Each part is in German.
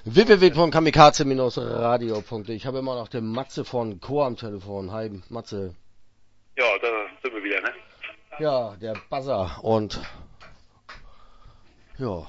www.kamikaze-radio.de. Ich habe immer noch den Matze von Chor am Telefon. Hi, Matze. Ja, da sind wir wieder, ne? Ja, der Buzzer und ja.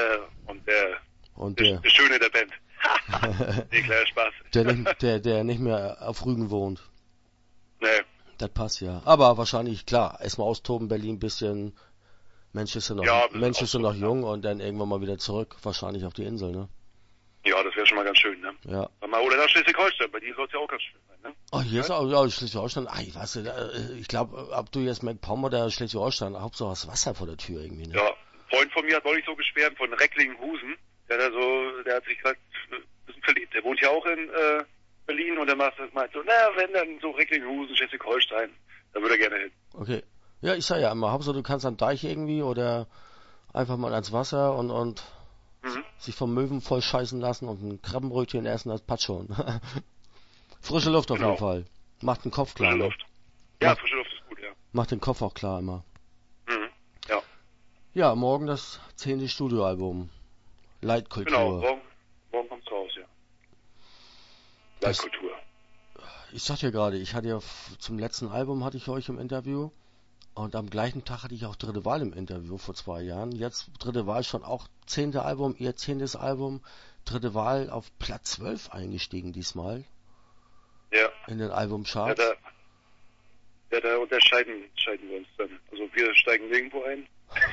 Der Schöne der Band. Nee, kleiner Spaß. Der nicht mehr auf Rügen wohnt. Nee. Das passt ja. Aber wahrscheinlich, klar, erstmal austoben, Berlin ein bisschen. Menschen sind noch jung und dann irgendwann mal wieder zurück, wahrscheinlich auf die Insel, ne? Ja, das wäre schon mal ganz schön, ne? Ja. Oder nach Schleswig-Holstein, bei dir soll es ja auch ganz schön sein, ne? Oh, hier ist auch Schleswig-Holstein. Weißt du, ich glaube, ob du jetzt MacPom oder Schleswig-Holstein, Hauptsache das Wasser vor der Tür irgendwie, ne? Ja, ein Freund von mir hat neulich so geschwärmt von Recklinghausen. Der hat sich gerade ein bisschen verliebt. Der wohnt ja auch in Berlin und der meint so, wenn dann so Recklinghausen, Schleswig-Holstein, da würde er gerne hin. Okay. Ja, ich sag ja immer, Hauptsache du kannst am Deich irgendwie oder einfach mal ans Wasser und sich vom Möwen voll scheißen lassen und ein Krabbenbrötchen essen, das passt schon. Frische Luft auf jeden Fall. Macht den Kopf klar. Frische Luft. Ja, frische Luft ist gut, ja. Macht den Kopf auch klar immer. Ja. Ja, morgen das 10. Studioalbum. Leitkultur. Genau, morgen kommt's raus, ja. Leitkultur. Ich sag dir gerade, ich hatte ja zum letzten Album hatte ich euch im Interview und am gleichen Tag hatte ich auch Dritte Wahl im Interview vor 2 Jahren. Jetzt Dritte Wahl schon auch 10. Album, ihr 10. Album. Dritte Wahl auf Platz 12 eingestiegen diesmal. Ja. In den Albumcharts. Da unterscheiden wir uns dann. Also wir steigen nirgendwo ein.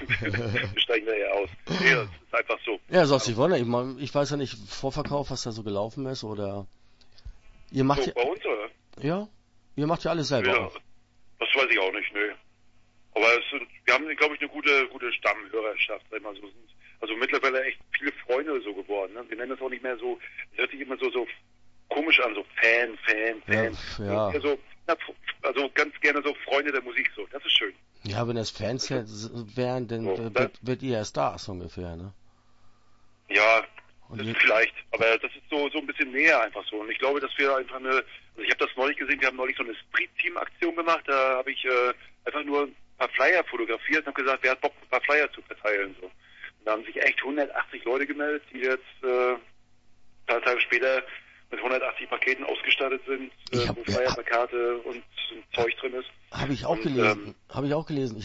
Wir steigen da ja aus. Nee, das ist einfach so. Ja, soll's nicht wundern. Ich weiß ja nicht, Vorverkauf, was da so gelaufen ist, oder ihr macht so, bei uns, oder? Ja, ihr macht ja alles selber. Ja, das weiß ich auch nicht, nö. Aber wir haben, glaube ich, eine gute Stammhörerschaft, sag ich mal so. Also mittlerweile echt viele Freunde so geworden. Ne? Wir nennen das auch nicht mehr so, das hört sich immer so komisch an, so Fan. Ja. Also ganz gerne so Freunde der Musik so. Das ist schön. Ja, wenn das Fans wären, dann wird ihr ja Stars ungefähr, ne? Ja, vielleicht. Aber das ist so ein bisschen näher einfach so. Und ich glaube, dass wir einfach also ich habe das neulich gesehen, wir haben neulich so eine Street-Team-Aktion gemacht. Da habe ich einfach nur ein paar Flyer fotografiert und habe gesagt, wer hat Bock, ein paar Flyer zu verteilen. So. Und da haben sich echt 180 Leute gemeldet, die jetzt ein paar Tage später mit 180 Paketen ausgestattet sind, wo Flyer-Plakate und Zeug drin ist. Habe ich auch gelesen. Ich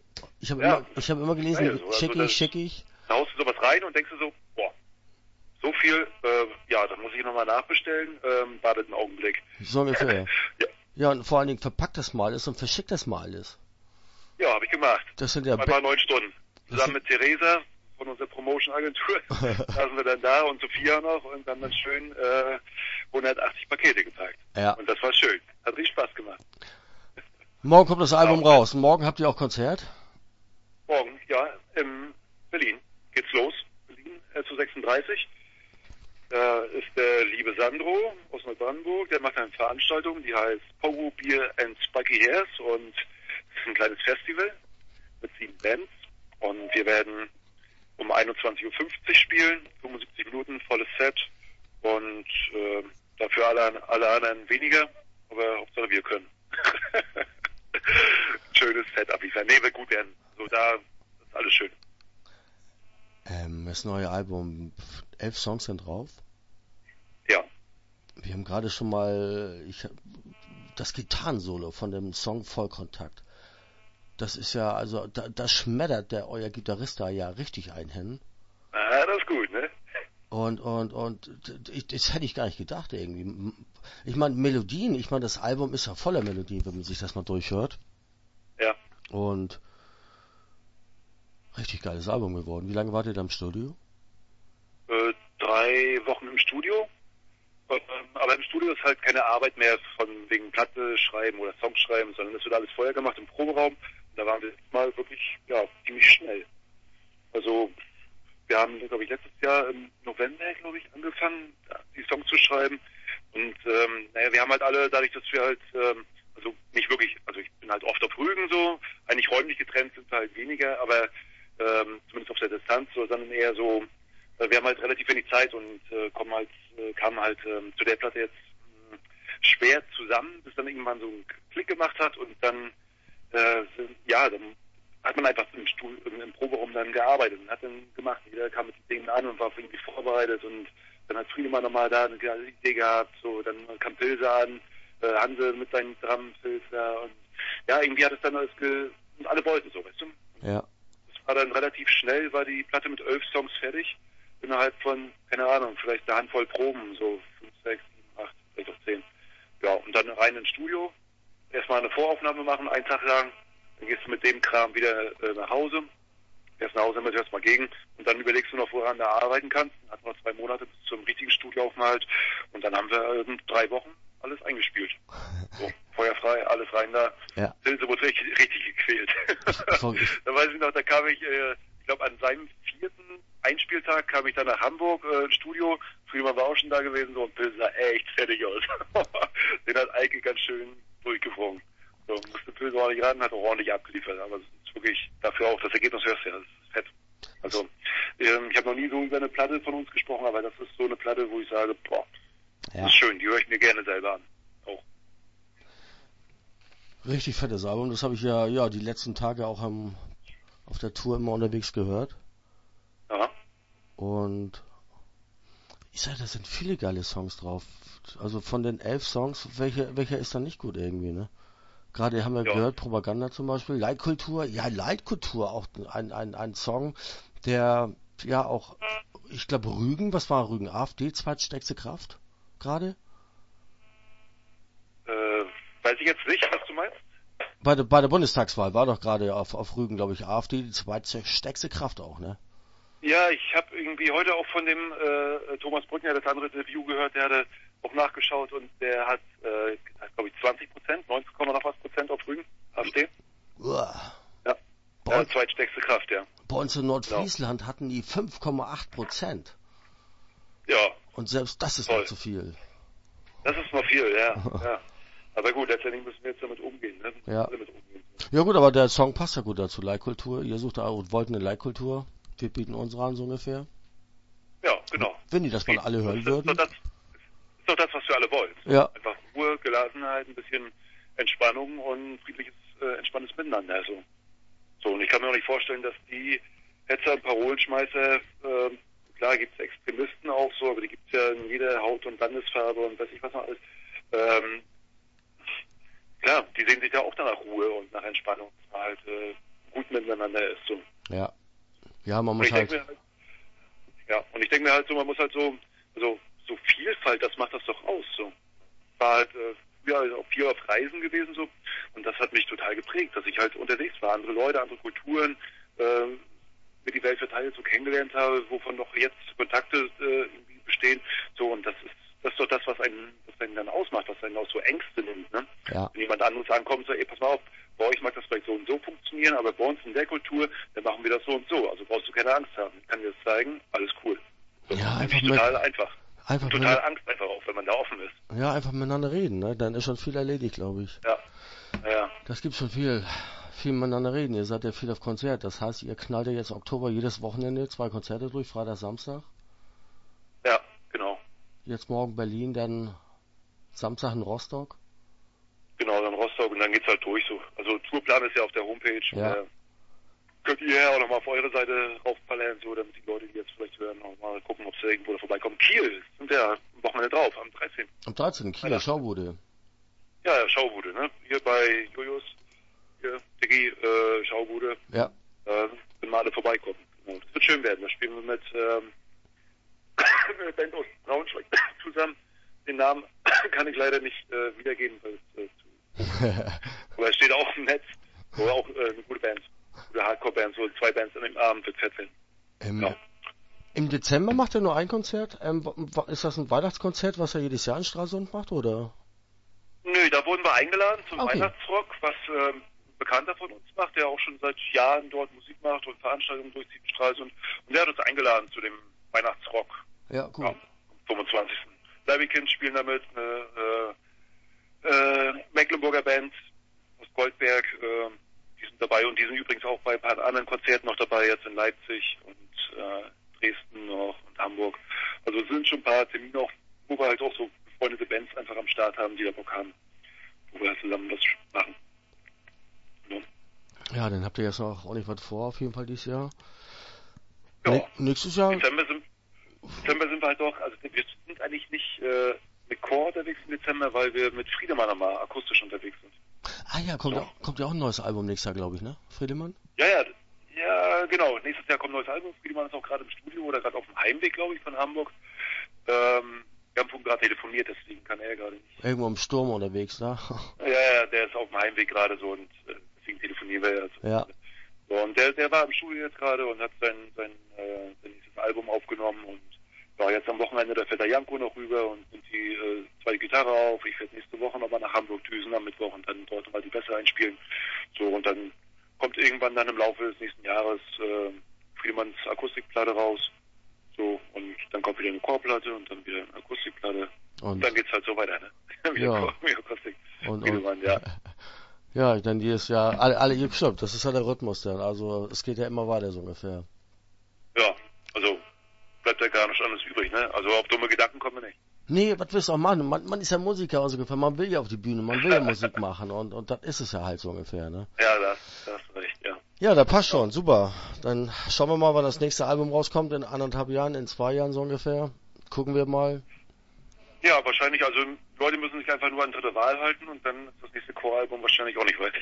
habe immer gelesen, schick ich. Da haust du sowas rein und denkst du so, boah, so viel, da muss ich nochmal nachbestellen, wartet einen Augenblick. So ungefähr. Ja, und vor allen Dingen verpackt das mal alles und verschickt das mal alles. Ja, habe ich gemacht. Das sind ja mal 9 Stunden. Zusammen mit Theresa von unserer Promotion-Agentur saßen wir dann da und Sophia noch und haben dann schön 180 Pakete gepackt. Ja. Und das war schön. Hat richtig Spaß gemacht. Morgen kommt das Album raus. Morgen habt ihr auch Konzert? Morgen, ja, in Berlin. Geht's los. Berlin, zu 36. Da ist der liebe Sandro aus Neubrandenburg. Der macht eine Veranstaltung, die heißt Pogo Beer and Spiky Hairs und es ist ein kleines Festival mit 7 Bands und wir werden um 21.50 Uhr spielen, 75 Minuten, volles Set und dafür alle anderen weniger, aber Hauptsache wir können. Schönes Set abliefern. Nee, wird gut werden. So, da ist alles schön. Das neue Album, 11 Songs sind drauf? Ja. Wir haben gerade schon mal das Gitarrensolo von dem Song Vollkontakt. Das ist ja, also da schmettert euer Gitarrist da ja richtig ein hin. Ah, das ist gut, ne? Und das hätte ich gar nicht gedacht irgendwie. Ich meine, Melodien, das Album ist ja voller Melodien, wenn man sich das mal durchhört. Ja. Und richtig geiles Album geworden. Wie lange wart ihr da im Studio? 3 Wochen im Studio. Aber im Studio ist halt keine Arbeit mehr von wegen Platte schreiben oder Songs schreiben, sondern das wird alles vorher gemacht im Proberaum. Und da waren wir mal wirklich, ziemlich schnell. Also, wir haben, glaube ich, letztes Jahr im November, angefangen, die Songs zu schreiben. Und, wir haben halt alle, dadurch, dass wir halt, also nicht wirklich, also ich bin halt oft auf Rügen so, eigentlich räumlich getrennt sind wir halt weniger, aber zumindest auf der Distanz, sondern eher so, wir haben halt relativ wenig Zeit und kamen halt zu der Platte jetzt schwer zusammen, bis dann irgendwann so ein Klick gemacht hat und dann dann hat man einfach im Proberaum dann gearbeitet und hat dann gemacht. Jeder kam mit den Dingen an und war irgendwie vorbereitet und Dann hat Friedemann nochmal da eine geile Idee gehabt, so, dann kam Pilse an, Hanse mit seinen Drumfilzer und ja, irgendwie hat es dann und alle wollten so, weißt du? Ja. Es war dann relativ schnell, war die Platte mit 11 Songs fertig, innerhalb von, keine Ahnung, vielleicht eine Handvoll Proben, so 5, 6, 7, 8, vielleicht auch 10. Ja, und dann rein ins Studio, erstmal eine Voraufnahme machen, einen Tag lang, dann gehst du mit dem Kram wieder nach Hause, erst nach Hause mit erstmal gegen und dann überlegst du noch, woran du arbeiten kannst. Dann hatten wir 2 Monate bis zum richtigen Studioaufenthalt und dann haben wir 3 Wochen alles eingespielt. So, feuerfrei, alles rein da. Ja. Pilze wurde richtig gequält. Da weiß ich noch, da kam ich glaube an seinem 4. Einspieltag kam ich dann nach Hamburg ins Studio. Früher war auch schon da gewesen, so, und Pilze sah echt fertig aus. Den hat Eike ganz schön durchgefroren. So, musste Pilze ordentlich ran, hat auch ordentlich abgeliefert. Aber es ist wirklich dafür auch, das Ergebnis hörst du ja, das ist fett. Also, ich habe noch nie so über eine Platte von uns gesprochen, aber das ist so eine Platte, wo ich sage, boah, das ist schön, die höre ich mir gerne selber an. Auch. Richtig fettes Album, das habe ich ja die letzten Tage auch auf der Tour immer unterwegs gehört. Ja. Und ich sage, da sind viele geile Songs drauf. Also von den 11 Songs, welcher ist dann nicht gut irgendwie, ne? Gerade haben wir gehört, Propaganda zum Beispiel, Leitkultur, ja, Leitkultur, auch ein Song, der ja auch, ich glaube Rügen, was war Rügen? AfD, zweitstärkste Kraft? Gerade? Weiß ich jetzt nicht, was du meinst? Bei der Bundestagswahl war doch gerade auf Rügen, glaube ich, AfD die zweitstärkste Kraft auch, ne? Ja, ich habe irgendwie heute auch von dem Thomas Brückner das andere Interview gehört, der hatte auch nachgeschaut und der hat, glaube ich, 20%, 19, noch was Prozent auf Rügen, AfD. Uah. Ja, ja, zweitstärkste Kraft, ja. Bei uns in Nordfriesland hatten die 5,8%. Ja. Und selbst das ist noch zu viel. Das ist noch viel, ja. Ja. Aber gut, letztendlich müssen wir jetzt damit umgehen, ne? Ja. Ja gut, aber der Song passt ja gut dazu, Leitkultur. Ihr sucht und wollt eine Leitkultur. Wir bieten unsere an, so ungefähr. Ja, genau. Wenn die das mal alle hören würden. Das ist doch das, was wir alle wollen. Ja. Einfach Ruhe, Gelassenheit, ein bisschen Entspannung und friedliches, entspanntes Miteinander. Also. So, und ich kann mir auch nicht vorstellen, dass die Hetzer und Parolenschmeißer, klar gibt es Extremisten auch so, aber die gibt es ja in jeder Haut- und Landesfarbe und weiß ich was noch alles. Klar, die sehen sich da auch nach Ruhe und nach Entspannung, dass man halt gut miteinander ist. So. Ja. Ja, man muss halt... und ich denke mir halt so, man muss halt so Vielfalt, das macht das doch aus. So. War halt früher auch viel auf Reisen gewesen so und das hat mich total geprägt, dass ich halt unterwegs war, andere Leute, andere Kulturen, mir die Welt verteilt so kennengelernt habe, wovon noch jetzt Kontakte irgendwie bestehen. So, und das ist doch das, was einen dann ausmacht, was einen auch so Ängste nimmt, ne? Ja. Wenn jemand anderes ankommt, so, ey, pass mal auf, bei euch mag das vielleicht so und so funktionieren, aber bei uns in der Kultur, dann machen wir das so und so. Also brauchst du keine Angst haben. Ich kann dir das zeigen, alles cool. So, ja, einfach total einfach. Einfach total Angst einfach auch, wenn man da offen ist. Ja, einfach miteinander reden, ne? Dann ist schon viel erledigt, glaube ich. Ja. Ja. Das gibt schon viel miteinander reden. Ihr seid ja viel auf Konzert. Das heißt, ihr knallt ja jetzt Oktober jedes Wochenende 2 Konzerte durch, Freitag, Samstag. Ja, genau. Jetzt morgen Berlin, dann Samstag in Rostock. Genau, dann Rostock und dann geht's halt durch so. Also Tourplan ist ja auf der Homepage. Ja. Könnt ihr ja auch nochmal auf eure Seite raufballern, so, damit die Leute, die jetzt vielleicht hören, auch mal gucken, ob sie irgendwo da vorbeikommen. Kiel sind ja am Wochenende drauf, am 13. Am 13. Kieler Schaubude. Ja, Schaubude, ne? Hier bei Julius, hier, Diggi, Schaubude. Ja. Wenn mal alle vorbeikommen. Genau. Das wird schön werden. Da spielen wir mit einer Band aus Braunschweig zusammen. Den Namen kann ich leider nicht wiedergeben, weil es aber es steht auch im Netz. Oder auch eine gute Band. Gute Hardcore-Band, so 2 Bands an dem Abend wird fett werden. Ja. Im Dezember macht er nur ein Konzert? Ist das ein Weihnachtskonzert, was er jedes Jahr in Stralsund macht, oder? Nö, da wurden wir eingeladen zum Weihnachtsrock, was ein Bekannter von uns macht, der auch schon seit Jahren dort Musik macht und Veranstaltungen durchzieht in Stralsund. Und der hat uns eingeladen zu dem Weihnachtsrock. Ja, cool. Am 25. Levikind spielen damit, eine Mecklenburger Band aus Goldberg, die sind dabei und die sind übrigens auch bei ein paar anderen Konzerten noch dabei, jetzt in Leipzig und Dresden noch und Hamburg. Also es sind schon ein paar Termine auch, wo wir halt auch so befreundete Bands einfach am Start haben, die da Bock haben, wo wir halt zusammen was machen. Ja, dann habt ihr jetzt auch nicht was vor, auf jeden Fall dieses Jahr. Ja. Nächstes Jahr? Dezember sind Dezember sind wir halt doch, also wir sind eigentlich nicht mit Chor unterwegs im Dezember, weil wir mit Friedemann nochmal akustisch unterwegs sind. Ah ja, kommt ja auch ein neues Album nächstes Jahr, glaube ich, ne? Friedemann? Ja, genau. Nächstes Jahr kommt ein neues Album. Friedemann ist auch gerade im Studio oder gerade auf dem Heimweg, glaube ich, von Hamburg. Wir haben vorhin gerade telefoniert, deswegen kann er gerade nicht. Irgendwo im Sturm unterwegs, ne? Ja, der ist auf dem Heimweg gerade so und deswegen telefonieren wir jetzt. Ja. So, und der war im Studio jetzt gerade und hat sein nächstes Album aufgenommen und ja, jetzt am Wochenende, da fährt der Janko noch rüber und nimmt die zweite Gitarre auf. Ich werde nächste Woche nochmal nach Hamburg düsen am Mittwoch und dann dort nochmal die Bässe einspielen. So, und dann kommt irgendwann dann im Laufe des nächsten Jahres Friedemanns Akustikplatte raus. So, und dann kommt wieder eine Chorplatte und dann wieder eine Akustikplatte. Und dann geht's halt so weiter, ne? Wieder ja. Akustik. Und, ja. Ja, dann jedes Jahr, alle stimmt, das ist ja der Rhythmus dann. Also es geht ja immer weiter so ungefähr. Ja, also bleibt ja gar nichts anderes übrig, ne? Also auf dumme Gedanken kommen wir nicht. Nee, was willst du auch machen? Man ist ja Musiker so ungefähr, man will ja auf die Bühne, man will ja Musik machen und das ist es ja halt so ungefähr, ne? Ja, da hast du recht, ja. Ja, da passt schon, super. Dann schauen wir mal, wann das nächste Album rauskommt, in 1,5 Jahren, in 2 Jahren so ungefähr. Gucken wir mal. Ja, wahrscheinlich, also Leute müssen sich einfach nur an dritte Wahl halten und dann ist das nächste Choralbum wahrscheinlich auch nicht weit.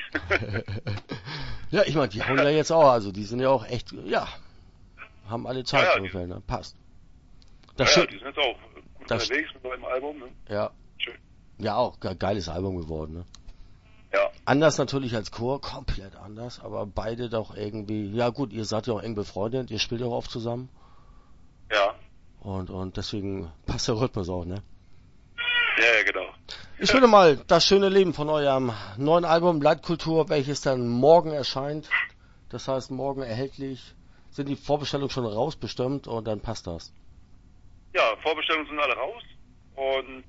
Ja, ich meine, die hauen ja jetzt auch, also die sind ja auch echt, ja, haben alle Zeit so ungefähr, ne? Passt. Die sind jetzt auch gut unterwegs mit neuem Album, ne? Ja. Schön. Ja, auch geiles Album geworden, ne? Ja. Anders natürlich als Chor, komplett anders, aber beide doch irgendwie, ja gut, ihr seid ja auch eng befreundet, ihr spielt ja auch oft zusammen. Ja. Und deswegen passt der Rhythmus auch, ne? Ja, genau. Ich würde mal das schöne Leben von eurem neuen Album Leitkultur, welches dann morgen erscheint, das heißt morgen erhältlich, sind die Vorbestellungen schon rausbestimmt und dann passt das. Ja, Vorbestellungen sind alle raus und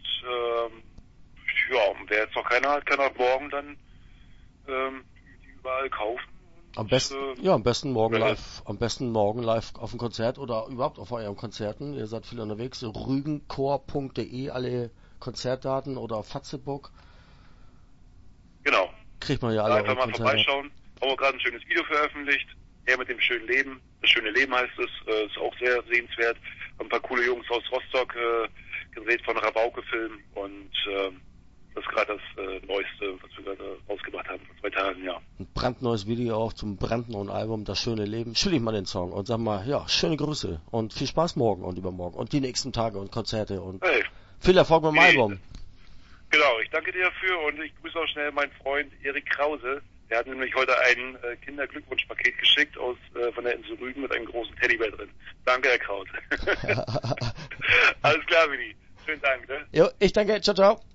wer jetzt noch keine hat, kann ab morgen dann die überall kaufen. Am besten morgen live auf dem Konzert oder überhaupt auf euren Konzerten. Ihr seid viel unterwegs. Rügenchor.de, alle Konzertdaten oder auf Fatzebook. Genau. Kriegt man ja alle. Einfach mal vorbeischauen. Haben wir gerade ein schönes Video veröffentlicht. Er mit dem schönen Leben. Das schöne Leben heißt es. Ist auch sehr sehenswert. Haben ein paar coole Jungs aus Rostock gedreht von Rabauke Film und das ist gerade das Neueste, was wir gerade rausgebracht haben vor 2 Tagen, ja. Ein brandneues Video auch zum brandneuen Album, Das schöne Leben. Spiel ich mal den Song und sag mal, ja, schöne Grüße und viel Spaß morgen und übermorgen und die nächsten Tage und Konzerte und viel Erfolg mit dem Album. Genau, ich danke dir dafür und ich grüße auch schnell meinen Freund Erik Krause. Der hat nämlich heute ein Kinderglückwunschpaket geschickt von der Insel Rügen mit einem großen Teddybär drin. Danke, Herr Krause. Alles klar, Willi. Schönen Dank, ne? Jo, ich danke. Ciao, ciao.